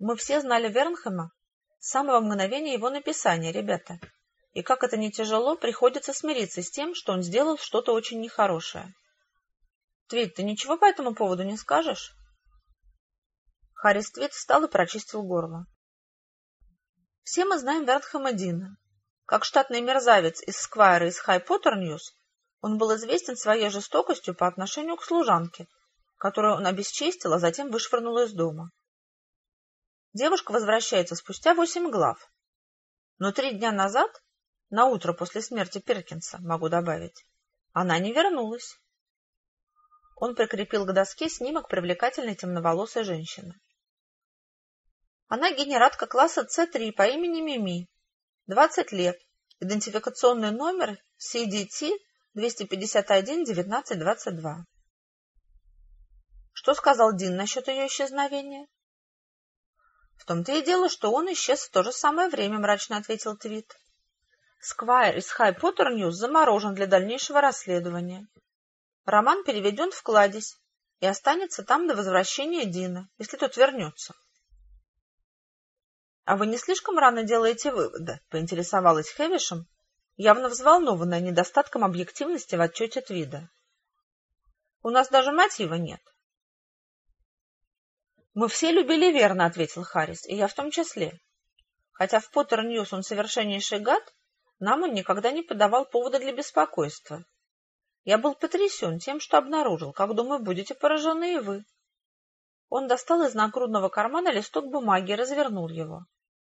Мы все знали Вернхэма с самого мгновения его написания, ребята. И как это не тяжело, приходится смириться с тем, что он сделал что-то очень нехорошее. Твит, ты ничего по этому поводу не скажешь? Харрис Твит встал и прочистил горло. Все мы знаем Вернхэма Дина. Как штатный мерзавец из Сквайра из Хай Поттер Ньюс, он был известен своей жестокостью по отношению к служанке, которую он обесчестил, а затем вышвырнул из дома. Девушка возвращается спустя 8 глав. Но 3 дня назад, на утро после смерти Перкинса, могу добавить, она не вернулась. Он прикрепил к доске снимок привлекательной темноволосой женщины. Она генератка класса С3 по имени Мими, 20 лет, идентификационный номер CDT 251-1922. Что сказал Дин насчет ее исчезновения? В том-то и дело, что он исчез в то же самое время, мрачно ответил Твит. Сквайр из Хай Поттер Ньюс заморожен для дальнейшего расследования. Роман переведен в кладезь и останется там до возвращения Дина, если тот вернется. — А вы не слишком рано делаете выводы? — поинтересовалась Хэвишем, явно взволнованная недостатком объективности в отчете Твида. — У нас даже мотива нет. — Мы все любили Верна, — ответил Харрис, — и я в том числе. Хотя в Поттер Ньюс он совершеннейший гад, нам он никогда не подавал повода для беспокойства. Я был потрясен тем, что обнаружил, как, думаю, будете поражены и вы. Он достал из нагрудного кармана листок бумаги и развернул его.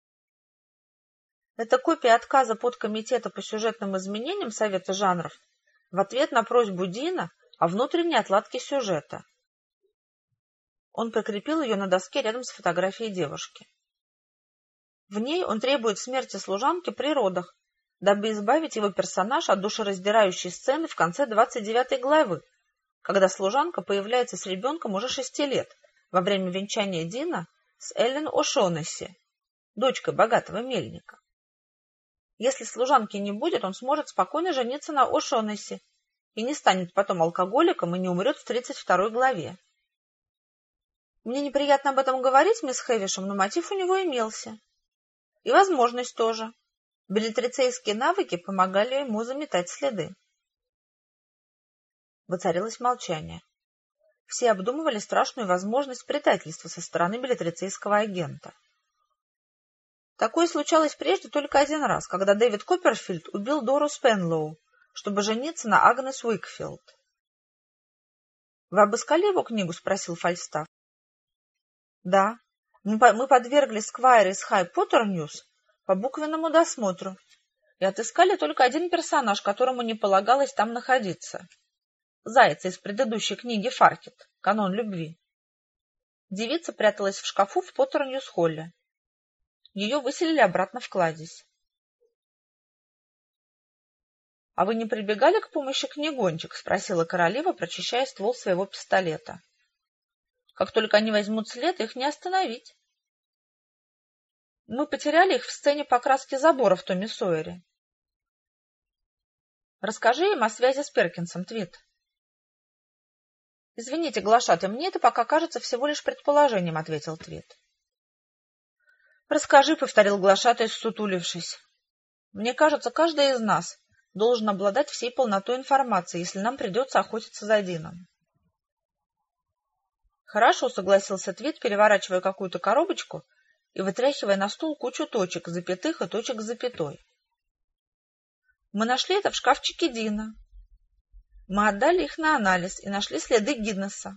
Это копия отказа подкомитета по сюжетным изменениям Совета жанров в ответ на просьбу Дина о внутренней отладке сюжета. Он прикрепил ее на доске рядом с фотографией девушки. В ней он требует смерти служанки при родах, дабы избавить его персонаж от душераздирающей сцены в конце 29 главы, когда служанка появляется с ребенком уже 6 лет во время венчания Дина с Эллен О'Шоннесси, дочкой богатого мельника. Если служанки не будет, он сможет спокойно жениться на О'Шоннесси и не станет потом алкоголиком и не умрет в 32 главе. Мне неприятно об этом говорить, мисс Хэвишем, но мотив у него имелся. И возможность тоже. Беллетрицейские навыки помогали ему заметать следы. Воцарилось молчание. Все обдумывали страшную возможность предательства со стороны беллетрицейского агента. Такое случалось прежде только один раз, когда Дэвид Копперфильд убил Дору Спенлоу, чтобы жениться на Агнес Уикфилд. — Вы обыскали его книгу? — спросил Фальстаф. — Да. Мы подвергли Сквайра из Хай Поттер Ньюс по буквенному досмотру и отыскали только один персонаж, которому не полагалось там находиться. Зайца из предыдущей книги «Фаркет. Канон любви». Девица пряталась в шкафу в Поттер Ньюс-холле. Ее выселили обратно в кладезь. — А вы не прибегали к помощи книгончик? — спросила королева, прочищая ствол своего пистолета. — Как только они возьмут след, их не остановить. Мы потеряли их в сцене покраски забора в Томе Сойере. — Расскажи им о связи с Перкинсом, Твит. — Извините, глашатай, мне это пока кажется всего лишь предположением, — ответил Твит. — Расскажи, — повторил глашатай, ссутулившись. — Мне кажется, каждый из нас должен обладать всей полнотой информации, если нам придется охотиться за Дином. — Хорошо, — согласился Твит, переворачивая какую-то коробочку и вытряхивая на стул кучу точек, запятых и точек с запятой. — Мы нашли это в шкафчике Дина. Мы отдали их на анализ и нашли следы Гиннесса.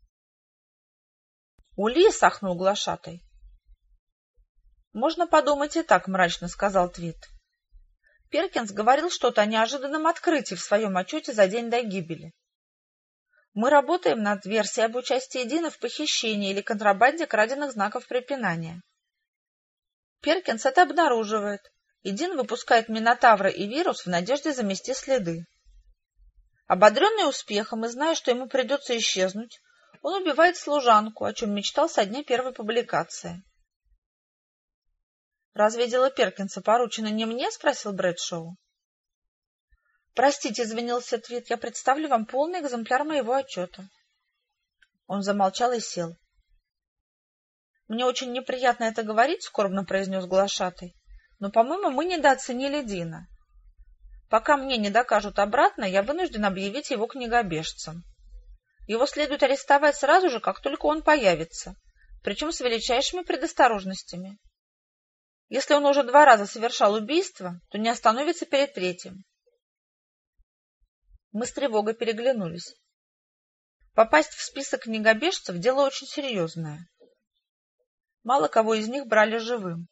— Улис, — ахнул глашатай. — Можно подумать и так, — мрачно сказал Твит. Перкинс говорил что-то о неожиданном открытии в своем отчете за день до гибели. Мы работаем над версией об участии Дина в похищении или контрабанде краденных знаков препинания. Перкинс это обнаруживает, и Дин выпускает Минотавра и вирус в надежде замести следы. Ободренный успехом и зная, что ему придется исчезнуть, он убивает служанку, о чем мечтал со дня первой публикации. — Разве дело Перкинса поручено не мне? — спросил Брэдшоу. — Простите, — извинился Твит, — я представлю вам полный экземпляр моего отчета. Он замолчал и сел. Мне очень неприятно это говорить, скорбно произнес глашатай, но, по-моему, мы недооценили Дина. Пока мне не докажут обратно, я вынужден объявить его книгобежцем. Его следует арестовать сразу же, как только он появится, причем с величайшими предосторожностями. Если он уже 2 раза совершал убийство, то не остановится перед 3-м. Мы с тревогой переглянулись. Попасть в список книгобежцев – дело очень серьезное. Мало кого из них брали живым.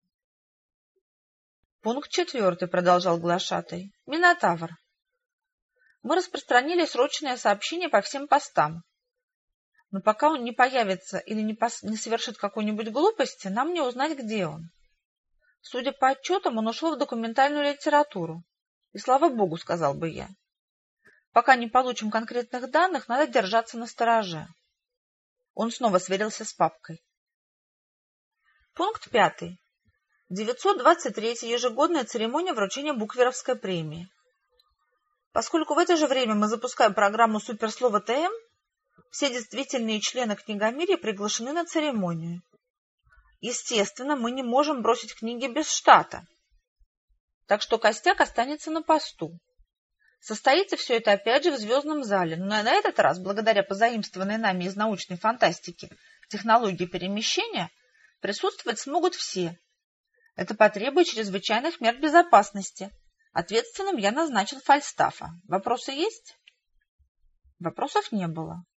Пункт 4, продолжал глашатай. Минотавр. Мы распространили срочное сообщение по всем постам. Но пока он не появится или не совершит какой-нибудь глупости, нам не узнать, где он. Судя по отчетам, он ушел в документальную литературу. И слава богу, сказал бы я. Пока не получим конкретных данных, надо держаться настороже. Он снова сверился с папкой. Пункт 5. 923-я ежегодная церемония вручения Букверовской премии. Поскольку в это же время мы запускаем программу «Суперслово ТМ», все действительные члены книгомирья приглашены на церемонию. Естественно, мы не можем бросить книги без штата. Так что костяк останется на посту. Состоится все это опять же в звездном зале, но на этот раз, благодаря позаимствованной нами из научной фантастики технологии перемещения, присутствовать смогут все. Это потребует чрезвычайных мер безопасности. Ответственным я назначил Фальстафа. Вопросы есть? Вопросов не было.